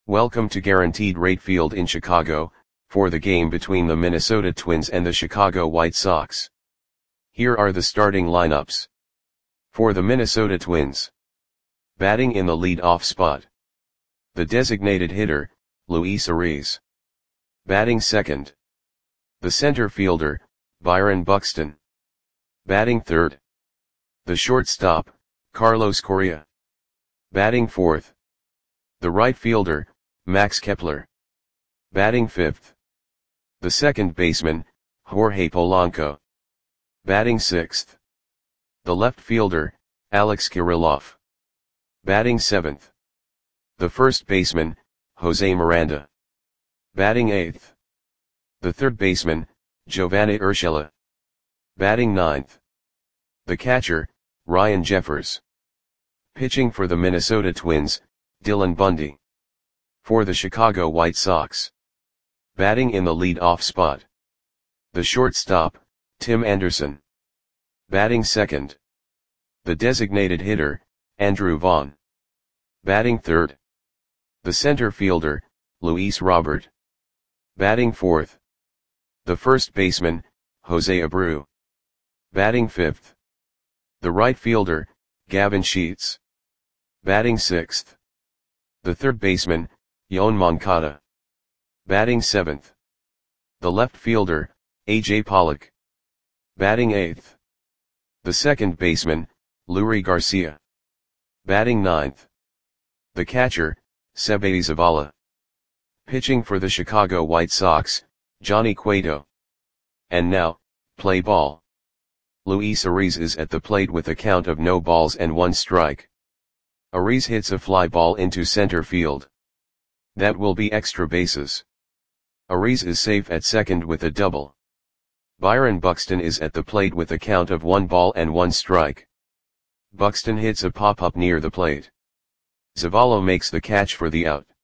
Welcome to Guaranteed Rate Field in Chicago, for the game between the Minnesota Twins and the Chicago White Sox. Here are the starting lineups. For the Minnesota Twins. Batting in the lead-off spot. The designated hitter, Luis Arraez. Batting second. The center fielder, Byron Buxton. Batting third. The shortstop, Carlos Correa. Batting fourth. The right fielder, Max Kepler. Batting fifth. The second baseman, Jorge Polanco. Batting sixth. The left fielder, Alex Kirilloff. Batting seventh. The first baseman, Jose Miranda. Batting eighth. The third baseman, Giovanni Urshela. Batting ninth. The catcher, Ryan Jeffers. Pitching for the Minnesota Twins, Dylan Bundy. For the Chicago White Sox. Batting in the lead-off spot. The shortstop, Tim Anderson. Batting second. The designated hitter, Andrew Vaughn. Batting third. The center fielder, Luis Robert. Batting fourth. The first baseman, Jose Abreu. Batting fifth. The right fielder, Gavin Sheets. Batting sixth. The third baseman, Yoan Moncada. Batting seventh. The left fielder, A.J. Pollock. Batting eighth. The second baseman, Leury Garcia. Batting ninth. The catcher, Seby Zavala. Pitching for the Chicago White Sox, Johnny Cueto. And now, play ball. Luis Arraez is at the plate with a count of no balls and one strike. Arraez hits a fly ball into center field. That will be extra bases. Arraez is safe at second with a double. Byron Buxton is at the plate with a count of 1 ball and 1 strike. Buxton hits a pop-up near the plate. Zavala makes the catch for the out.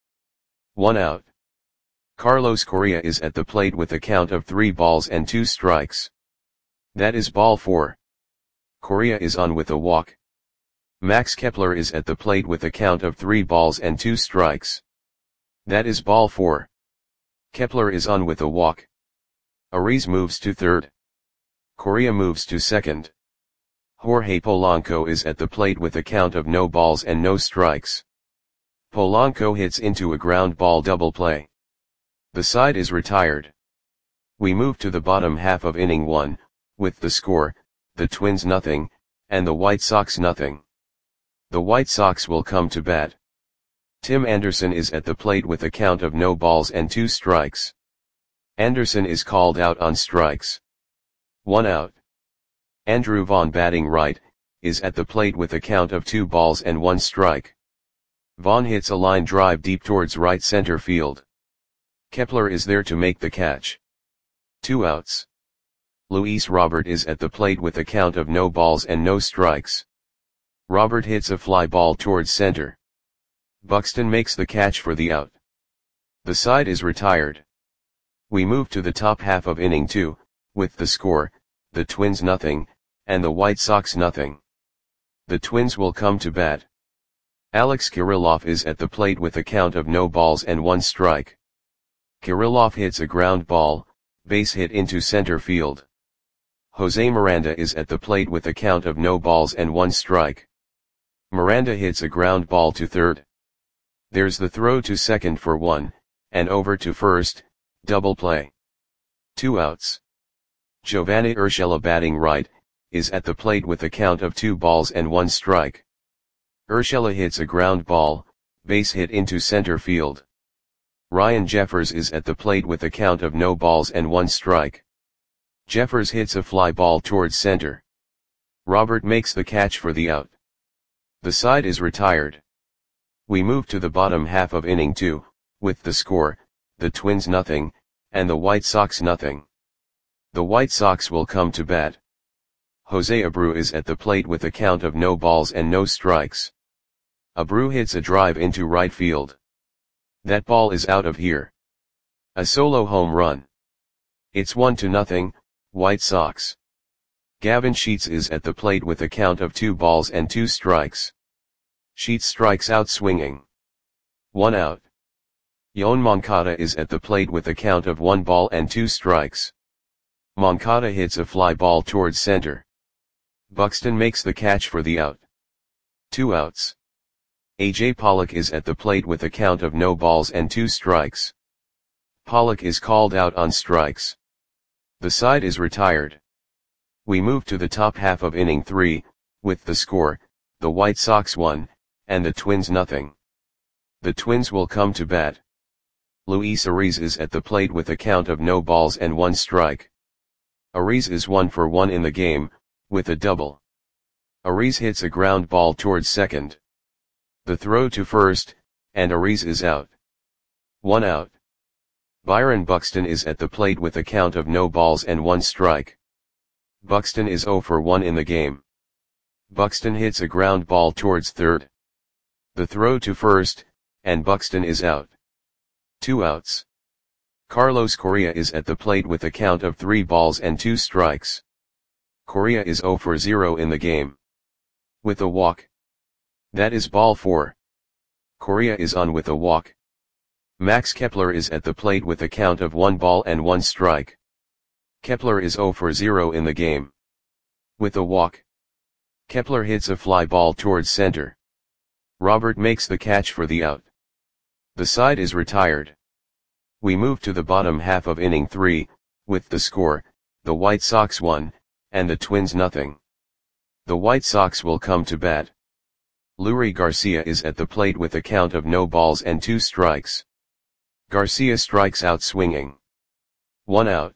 1 out. Carlos Correa is at the plate with a count of 3 balls and 2 strikes. That is ball 4. Correa is on with a walk. Max Kepler is at the plate with a count of 3 balls and 2 strikes. That is ball 4. Kepler is on with a walk. Arraez moves to third. Correa moves to second. Jorge Polanco is at the plate with a count of no balls and no strikes. Polanco hits into a ground ball double play. The side is retired. We move to the bottom half of inning 1, with the score, the Twins nothing, and the White Sox nothing. The White Sox will come to bat. Tim Anderson is at the plate with a count of no balls and 2 strikes. Anderson is called out on strikes. 1 out. Andrew Vaughn, batting right, is at the plate with a count of 2 balls and 1 strike. Vaughn hits a line drive deep towards right center field. Kepler is there to make the catch. 2 outs. Luis Robert is at the plate with a count of no balls and no strikes. Robert hits a fly ball towards center. Buxton makes the catch for the out. The side is retired. We move to the top half of inning 2, with the score, the Twins nothing, and the White Sox nothing. The Twins will come to bat. Alex Kirilloff is at the plate with a count of no balls and 1 strike. Kirilloff hits a ground ball, base hit into center field. Jose Miranda is at the plate with a count of no balls and 1 strike. Miranda hits a ground ball to third. There's the throw to second for 1, and over to first, double play. 2 outs. Giovanni Urshela, batting right, is at the plate with a count of 2 balls and 1 strike. Urshela hits a ground ball, base hit into center field. Ryan Jeffers is at the plate with a count of no balls and 1 strike. Jeffers hits a fly ball towards center. Robert makes the catch for the out. The side is retired. We move to the bottom half of inning 2, with the score, the Twins nothing, and the White Sox nothing. The White Sox will come to bat. Jose Abreu is at the plate with a count of no balls and no strikes. Abreu hits a drive into right field. That ball is out of here. A solo home run. It's 1-0, White Sox. Gavin Sheets is at the plate with a count of 2 balls and 2 strikes. Sheets strikes out swinging. 1 out. Yoan Moncada is at the plate with a count of 1 ball and 2 strikes. Moncada hits a fly ball towards center. Buxton makes the catch for the out. 2 outs. A.J. Pollock is at the plate with a count of no balls and 2 strikes. Pollock is called out on strikes. The side is retired. We move to the top half of inning 3, with the score, the White Sox 1, and the Twins nothing. The Twins will come to bat. Luis Ariz is at the plate with a count of no balls and 1 strike. Ariz is 1 for 1 in the game, with a double. Ariz hits a ground ball towards second. The throw to first, and Ariz is out. 1 out. Byron Buxton is at the plate with a count of no balls and 1 strike. Buxton is 0 for 1 in the game. Buxton hits a ground ball towards third. The throw to first, and Buxton is out. 2 outs. Carlos Correa is at the plate with a count of 3 balls and 2 strikes. Correa is 0 for 0 in the game. With a walk. That is ball 4. Correa is on with a walk. Max Kepler is at the plate with a count of 1 ball and 1 strike. Kepler is 0 for 0 in the game. With a walk. Kepler hits a fly ball towards center. Robert makes the catch for the out. The side is retired. We move to the bottom half of inning 3, with the score, the White Sox 1, and the Twins nothing. The White Sox will come to bat. Leury Garcia is at the plate with a count of no balls and 2 strikes. Garcia strikes out swinging. 1 out.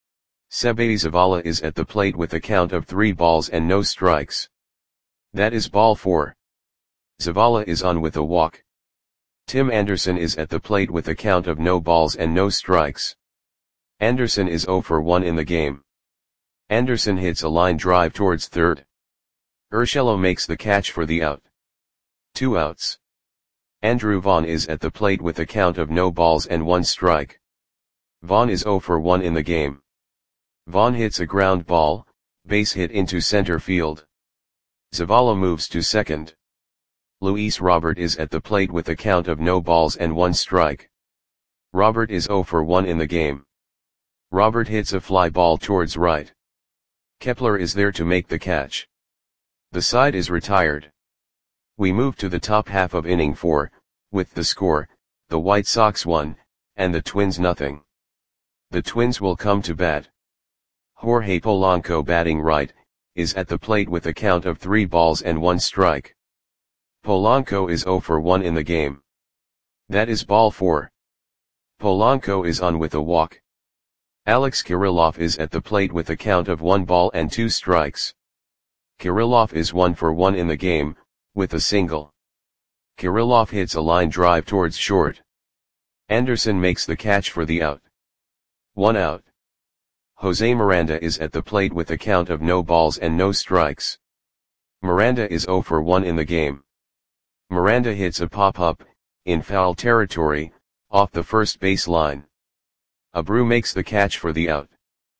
Seby Zavala is at the plate with a count of 3 balls and no strikes. That is ball 4. Zavala is on with a walk. Tim Anderson is at the plate with a count of no balls and no strikes. Anderson is 0 for 1 in the game. Anderson hits a line drive towards third. Urshela makes the catch for the out. 2 outs. Andrew Vaughn is at the plate with a count of no balls and 1 strike. Vaughn is 0 for 1 in the game. Vaughn hits a ground ball, base hit into center field. Zavala moves to second. Luis Robert is at the plate with a count of no balls and 1 strike. Robert is 0 for 1 in the game. Robert hits a fly ball towards right. Kepler is there to make the catch. The side is retired. We move to the top half of inning 4, with the score, the White Sox 1, and the Twins nothing. The Twins will come to bat. Jorge Polanco batting right, is at the plate with a count of 3 balls and 1 strike. Polanco is 0 for 1 in the game. That is ball 4. Polanco is on with a walk. Alex Kirilloff is at the plate with a count of 1 ball and 2 strikes. Kirilloff is 1 for 1 in the game, with a single. Kirilloff hits a line drive towards short. Anderson makes the catch for the out. 1 out. Jose Miranda is at the plate with a count of no balls and no strikes. Miranda is 0 for 1 in the game. Miranda hits a pop-up, in foul territory, off the first base line. Abreu makes the catch for the out.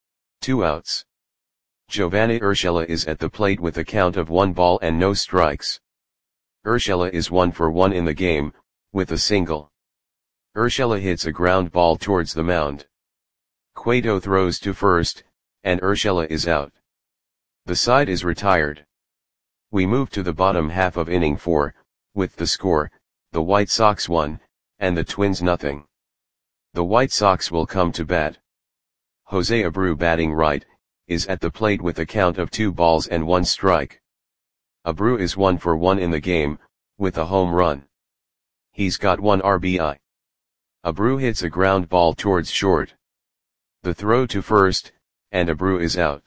2 outs. Giovanni Urshela is at the plate with a count of 1 ball and no strikes. Urshela is 1 for 1 in the game, with a single. Urshela hits a ground ball towards the mound. Cueto throws to first, and Urshela is out. The side is retired. We move to the bottom half of inning 4, with the score, the White Sox 1, and the Twins nothing. The White Sox will come to bat. Jose Abreu batting right, is at the plate with a count of 2 balls and 1 strike. Abreu is 1 for 1 in the game, with a home run. He's got 1 RBI. Abreu hits a ground ball towards short. The throw to first, and Abreu is out.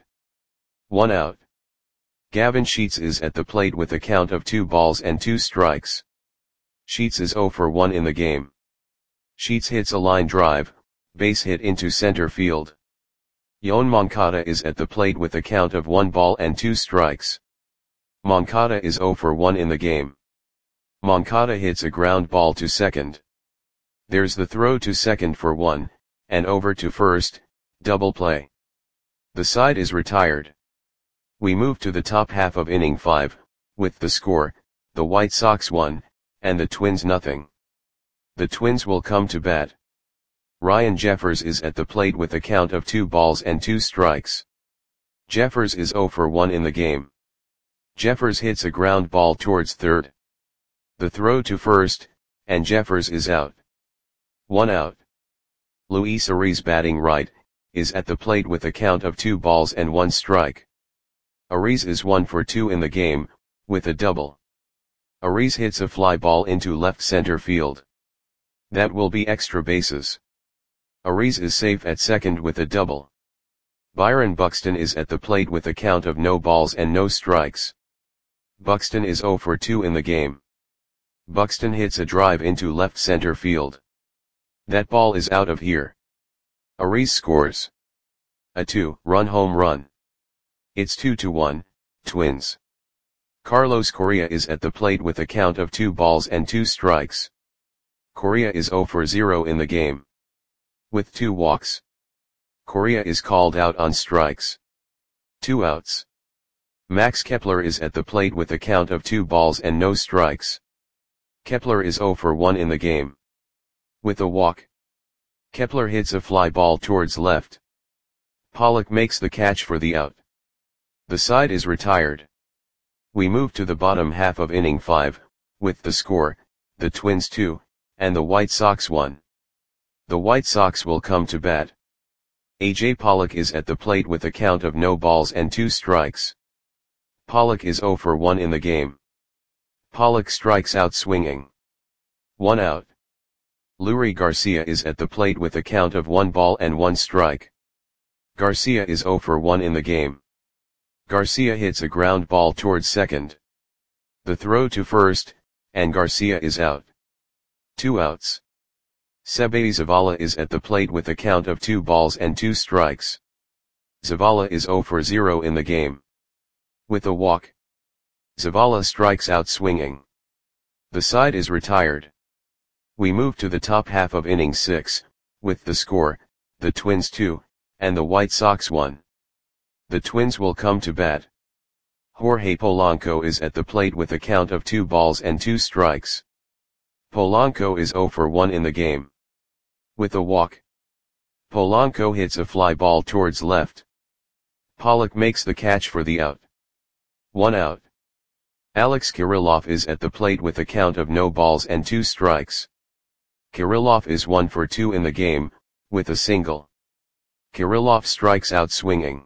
1 out. Gavin Sheets is at the plate with a count of 2 balls and 2 strikes. Sheets is 0 for 1 in the game. Sheets hits a line drive, base hit into center field. Yoan Moncada is at the plate with a count of 1 ball and 2 strikes. Moncada is 0 for 1 in the game. Moncada hits a ground ball to second. There's the throw to second for 1, and over to first, double play. The side is retired. We move to the top half of inning 5, with the score, the White Sox 1, and the Twins nothing. The Twins will come to bat. Ryan Jeffers is at the plate with a count of 2 balls and 2 strikes. Jeffers is 0 for 1 in the game. Jeffers hits a ground ball towards third. The throw to first, and Jeffers is out. 1 out. Luis Ariz, batting right, is at the plate with a count of 2 balls and 1 strike. Ariz is 1 for 2 in the game, with a double. Ariz hits a fly ball into left center field. That will be extra bases. Ariz is safe at second with a double. Byron Buxton is at the plate with a count of no balls and no strikes. Buxton is 0 for 2 in the game. Buxton hits a drive into left center field. That ball is out of here. Ariz scores a 2-run home run. It's 2-1, Twins. Carlos Correa is at the plate with a count of 2 balls and 2 strikes. Correa is 0 for 0 in the game. With 2 walks. Correa is called out on strikes. 2 outs. Max Kepler is at the plate with a count of 2 balls and no strikes. Kepler is 0 for 1 in the game. With a walk. Kepler hits a fly ball towards left. Pollock makes the catch for the out. The side is retired. We move to the bottom half of inning 5, with the score, the Twins 2, and the White Sox 1. The White Sox will come to bat. A.J. Pollock is at the plate with a count of no balls and 2 strikes. Pollock is 0 for 1 in the game. Pollock strikes out swinging. 1 out. Leury Garcia is at the plate with a count of 1 ball and 1 strike. Garcia is 0 for 1 in the game. Garcia hits a ground ball towards second. The throw to first, and Garcia is out. 2 outs. Seby Zavala is at the plate with a count of 2 balls and 2 strikes. Zavala is 0 for 0 in the game. With a walk. Zavala strikes out swinging. The side is retired. We move to the top half of inning 6, with the score, the Twins 2, and the White Sox 1. The Twins will come to bat. Jorge Polanco is at the plate with a count of 2 balls and 2 strikes. Polanco is 0 for 1 in the game. With a walk. Polanco hits a fly ball towards left. Pollock makes the catch for the out. 1 out. Alex Kirilloff is at the plate with a count of no balls and 2 strikes. Kirilloff is 1 for 2 in the game, with a single. Kirilloff strikes out swinging.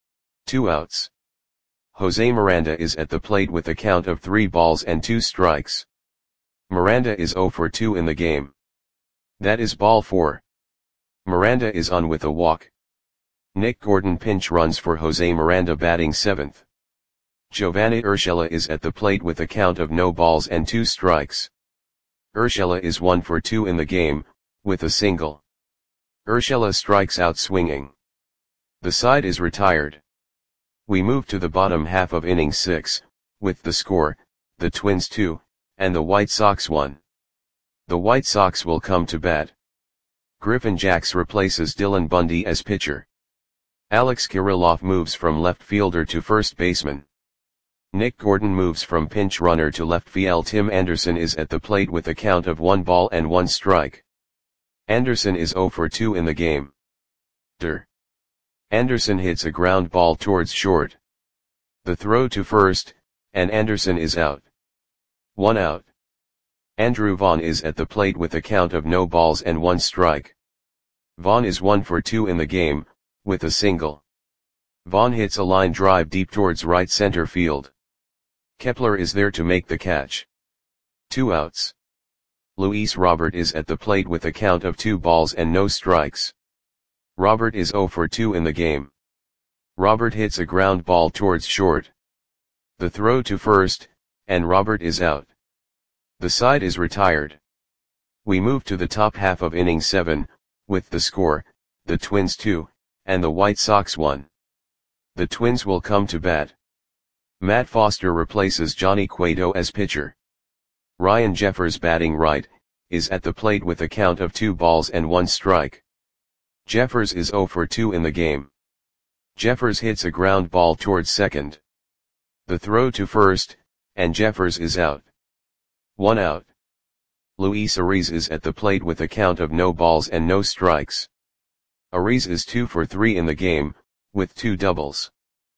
2 outs. Jose Miranda is at the plate with a count of 3 balls and 2 strikes. Miranda is 0 for 2 in the game. That is ball 4. Miranda is on with a walk. Nick Gordon pinch runs for Jose Miranda, batting 7th. Giovanni Urshela is at the plate with a count of no balls and 2 strikes. Urshela is 1 for 2 in the game, with a single. Urshela strikes out swinging. The side is retired. We move to the bottom half of inning 6, with the score, the Twins 2, and the White Sox 1. The White Sox will come to bat. Griffin Jax replaces Dylan Bundy as pitcher. Alex Kirilloff moves from left fielder to first baseman. Nick Gordon moves from pinch runner to left field. Tim Anderson is at the plate with a count of 1 ball and 1 strike. Anderson is 0 for 2 in the game. Anderson hits a ground ball towards short. The throw to first, and Anderson is out. 1 out. Andrew Vaughn is at the plate with a count of no balls and 1 strike. Vaughn is 1 for 2 in the game, with a single. Vaughn hits a line drive deep towards right center field. Kepler is there to make the catch. 2 outs. Luis Robert is at the plate with a count of 2 balls and no strikes. Robert is 0 for 2 in the game. Robert hits a ground ball towards short. The throw to first, and Robert is out. The side is retired. We move to the top half of inning 7, with the score, the Twins 2, and the White Sox 1. The Twins will come to bat. Matt Foster replaces Johnny Cueto as pitcher. Ryan Jeffers, batting right, is at the plate with a count of 2 balls and 1 strike. Jeffers is 0 for 2 in the game. Jeffers hits a ground ball towards second. The throw to first, and Jeffers is out. 1 out. Luis Ariz is at the plate with a count of no balls and no strikes. Ariz is 2 for 3 in the game, with 2 doubles.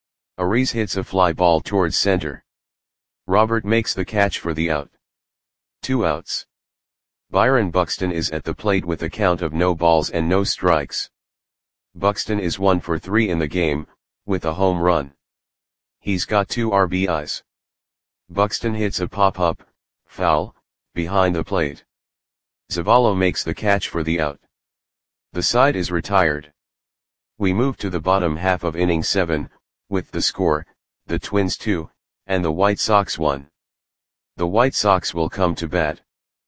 Ariz hits a fly ball towards center. Robert makes the catch for the out. 2 outs. Byron Buxton is at the plate with a count of no balls and no strikes. Buxton is 1 for 3 in the game, with a home run. He's got 2 RBIs. Buxton hits a pop-up, foul, behind the plate. Zavala makes the catch for the out. The side is retired. We move to the bottom half of inning 7, with the score, the Twins 2, and the White Sox 1. The White Sox will come to bat.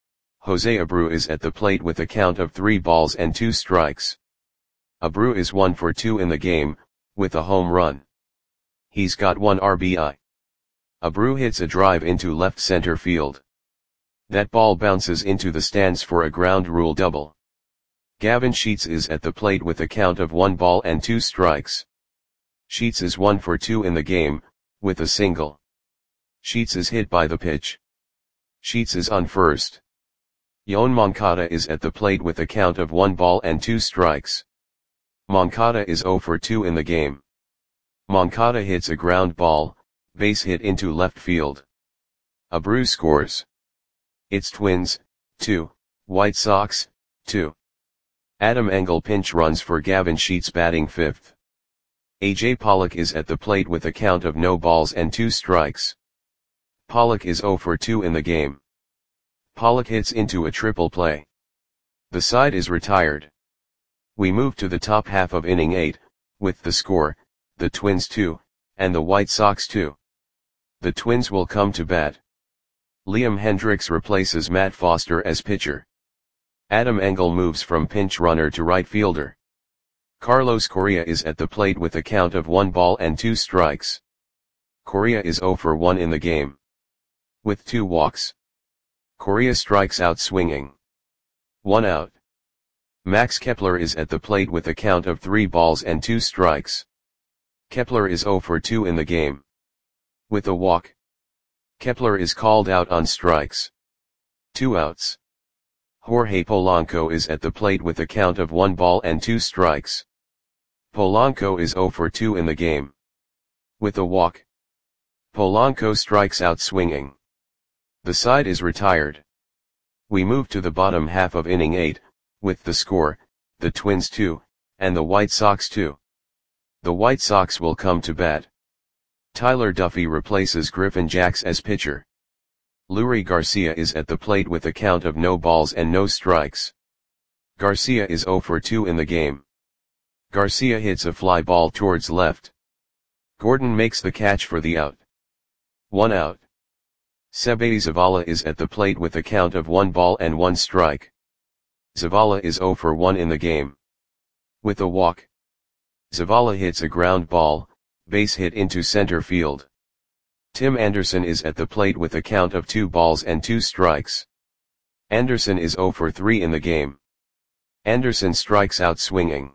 Jose Abreu is at the plate with a count of 3 balls and 2 strikes. Abreu is 1 for 2 in the game, with a home run. He's got 1 RBI. Abreu hits a drive into left center field. That ball bounces into the stands for a ground rule double. Gavin Sheets is at the plate with a count of 1 ball and 2 strikes. Sheets is 1 for 2 in the game, with a single. Sheets is hit by the pitch. Sheets is on first. Yoan Moncada is at the plate with a count of 1 ball and 2 strikes. Moncada is 0 for 2 in the game. Moncada hits a ground ball, base hit into left field. Abreu scores. It's Twins, 2, White Sox, 2. Adam Engel pinch runs for Gavin Sheets batting 5th. A.J. Pollock is at the plate with a count of no balls and 2 strikes. Pollock is 0 for 2 in the game. Pollock hits into a triple play. The side is retired. We move to the top half of inning 8, with the score, the Twins 2, and the White Sox 2. The Twins will come to bat. Liam Hendriks replaces Matt Foster as pitcher. Adam Engel moves from pinch runner to right fielder. Carlos Correa is at the plate with a count of 1 ball and 2 strikes. Correa is 0 for 1 in the game. With 2 walks. Correa strikes out swinging. 1 out. Max Kepler is at the plate with a count of 3 balls and 2 strikes. Kepler is 0 for 2 in the game. With a walk. Kepler is called out on strikes. 2 outs. Jorge Polanco is at the plate with a count of 1 ball and 2 strikes. Polanco is 0 for 2 in the game. With a walk. Polanco strikes out swinging. The side is retired. We move to the bottom half of inning 8, with the score, the Twins 2, and the White Sox 2. The White Sox will come to bat. Tyler Duffy replaces Griffin Jax as pitcher. Leury Garcia is at the plate with a count of no balls and no strikes. Garcia is 0 for 2 in the game. Garcia hits a fly ball towards left. Gordon makes the catch for the out. 1 out. Seby Zavala is at the plate with a count of 1 ball and 1 strike. Zavala is 0 for 1 in the game. With a walk. Zavala hits a ground ball, base hit into center field. Tim Anderson is at the plate with a count of 2 balls and 2 strikes. Anderson is 0 for 3 in the game. Anderson strikes out swinging.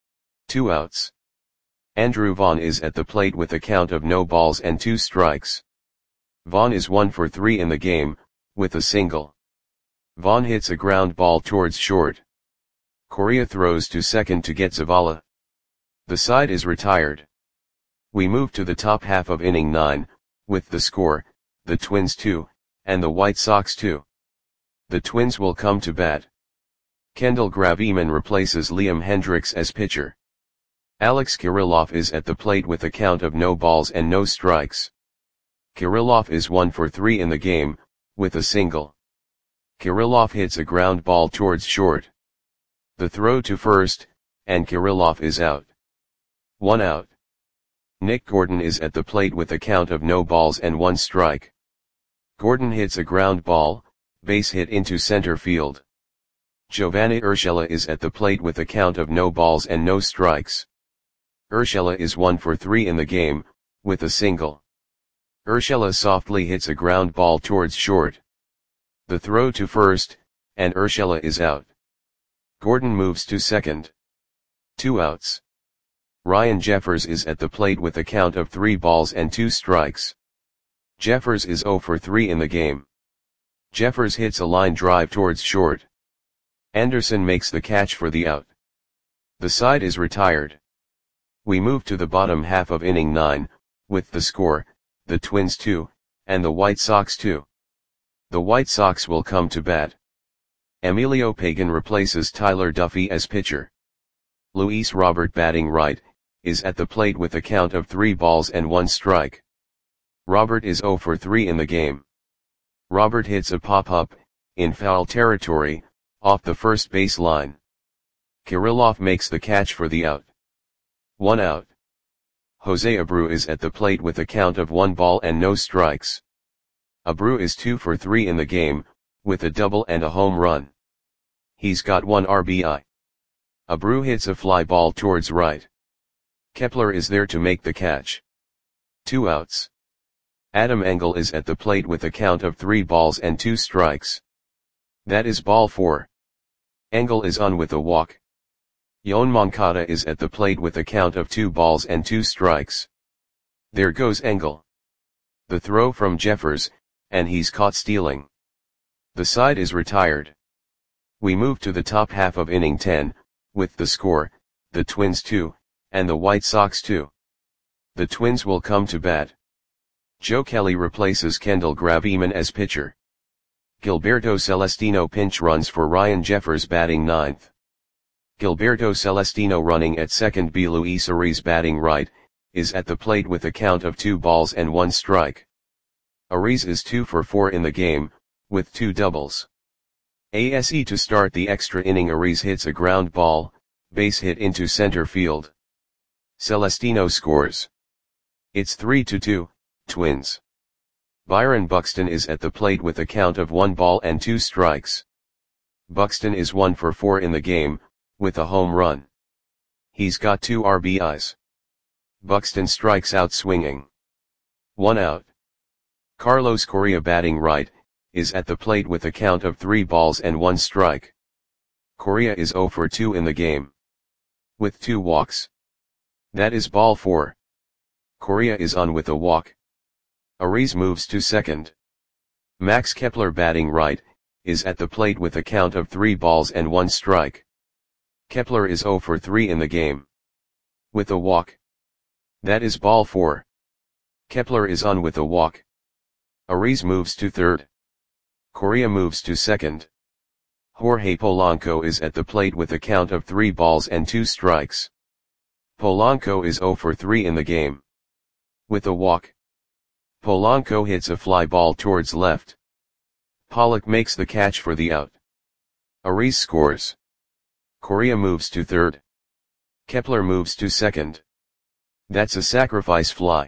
2 outs. Andrew Vaughn is at the plate with a count of no balls and 2 strikes. Vaughn is 1 for 3 in the game, with a single. Vaughn hits a ground ball towards short. Correa throws to second to get Zavala. The side is retired. We move to the top half of inning 9, with the score, the Twins 2, and the White Sox 2. The Twins will come to bat. Kendall Graveman replaces Liam Hendriks as pitcher. Alex Kirilloff is at the plate with a count of no balls and no strikes. Kirilloff is 1 for 3 in the game, with a single. Kirilloff hits a ground ball towards short. The throw to first, and Kirilloff is out. 1 out. Nick Gordon is at the plate with a count of no balls and 1 strike. Gordon hits a ground ball, base hit into center field. Giovanni Urshela is at the plate with a count of no balls and no strikes. Urshela is 1 for 3 in the game, with a single. Urshela softly hits a ground ball towards short. The throw to first, and Urshela is out. Gordon moves to second. 2 outs. Ryan Jeffers is at the plate with a count of 3 balls and 2 strikes. Jeffers is 0 for 3 in the game. Jeffers hits a line drive towards short. Anderson makes the catch for the out. The side is retired. We move to the bottom half of inning 9, with the score, the Twins 2, and the White Sox 2. The White Sox will come to bat. Emilio Pagan replaces Tyler Duffy as pitcher. Luis Robert, batting right, is at the plate with a count of 3 balls and 1 strike. Robert is 0 for 3 in the game. Robert hits a pop-up, in foul territory, off the first base line. Kirilloff makes the catch for the out. 1 out. Jose Abreu is at the plate with a count of 1 ball and no strikes. Abreu is 2 for 3 in the game, with a double and a home run. He's got 1 RBI. Abreu hits a fly ball towards right. Kepler is there to make the catch. 2 outs. Adam Engel is at the plate with a count of 3 balls and 2 strikes. That is ball 4. Engel is on with a walk. Yoan Moncada is at the plate with a count of 2 balls and 2 strikes. There goes Engel. The throw from Jeffers, and he's caught stealing. The side is retired. We move to the top half of inning 10, with the score, the Twins 2, and the White Sox 2. The Twins will come to bat. Joe Kelly replaces Kendall Graveman as pitcher. Gilberto Celestino pinch runs for Ryan Jeffers, batting 9th. Gilberto Celestino running at second. Luis Ariz, batting right, is at the plate with a count of 2 balls and 1 strike. Ariz is 2 for 4 in the game, with 2 doubles. ASE to start the extra inning. Ariz hits a ground ball, base hit into center field. Celestino scores. It's 3-2, Twins. Byron Buxton is at the plate with a count of 1 ball and 2 strikes. Buxton is 1 for 4 in the game, with a home run. He's got 2 RBIs. Buxton strikes out swinging. 1 out. Carlos Correa, batting right, is at the plate with a count of 3 balls and 1 strike. Correa is 0 for 2 in the game, with 2 walks. That is ball 4. Correa is on with a walk. Ariz moves to second. Max Kepler, batting right, is at the plate with a count of 3 balls and 1 strike. Kepler is 0 for 3 in the game, with a walk. That is ball 4. Kepler is on with a walk. Ariz moves to third. Correa moves to second. Jorge Polanco is at the plate with a count of 3 balls and 2 strikes. Polanco is 0 for 3 in the game, with a walk. Polanco hits a fly ball towards left. Pollock makes the catch for the out. Ariz scores. Correa moves to third. Kepler moves to second. That's a sacrifice fly.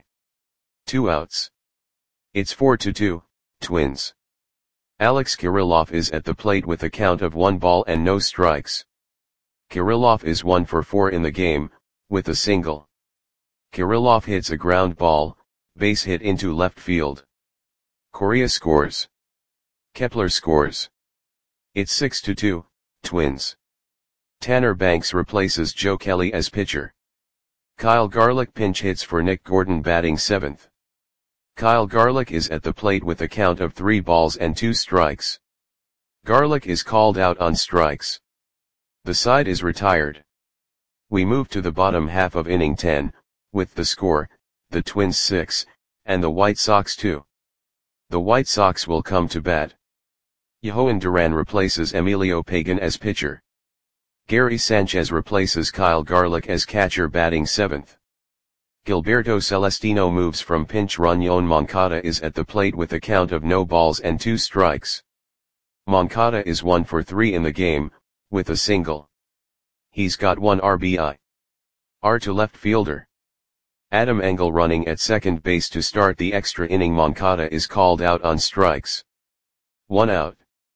2 outs. It's 4-2, Twins. Alex Kirilloff is at the plate with a count of 1 ball and no strikes. Kirilloff is 1 for 4 in the game, with a single. Kirilloff hits a ground ball, base hit into left field. Correa scores. Kepler scores. It's 6-2, Twins. Tanner Banks replaces Joe Kelly as pitcher. Kyle Garlick pinch hits for Nick Gordon, batting 7th. Kyle Garlick is at the plate with a count of 3 balls and 2 strikes. Garlick is called out on strikes. The side is retired. We move to the bottom half of inning 10, with the score, the Twins 6, and the White Sox 2. The White Sox will come to bat. Yohan Duran replaces Emilio Pagan as pitcher. Gary Sanchez replaces Kyle Garlick as catcher, batting 7th. Gilberto Celestino moves from pinch run. Yoan Moncada is at the plate with a count of no balls and 2 strikes. Moncada is 1 for 3 in the game, with a single. He's got 1 RBI. R to left fielder. Adam Engel running at second base to start the extra inning. Moncada is called out on strikes. 1 out.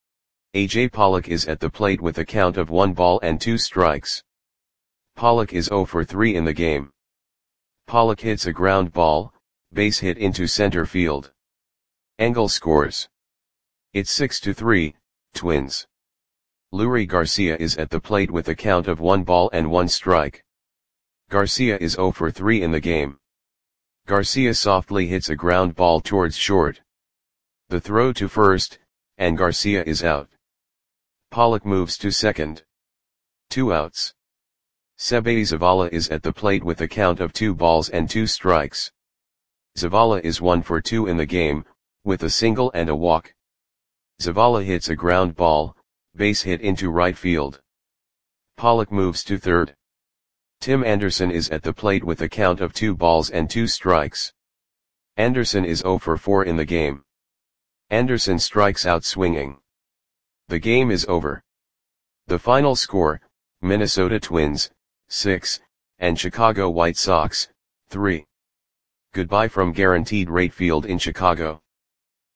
AJ Pollock is at the plate with a count of 1 ball and 2 strikes. Pollock is 0 for 3 in the game. Pollock hits a ground ball, base hit into center field. Engel scores. It's 6-3, Twins. Leury Garcia is at the plate with a count of 1 ball and 1 strike. Garcia is 0 for 3 in the game. Garcia softly hits a ground ball towards short. The throw to first, and Garcia is out. Pollock moves to second. 2 outs. Seby Zavala is at the plate with a count of 2 balls and 2 strikes. Zavala is 1 for 2 in the game, with a single and a walk. Zavala hits a ground ball, base hit into right field. Pollock moves to third. Tim Anderson is at the plate with a count of 2 balls and 2 strikes. Anderson is 0 for 4 in the game. Anderson strikes out swinging. The game is over. The final score, Minnesota Twins, 6, and Chicago White Sox, 3. Goodbye from Guaranteed Rate Field in Chicago.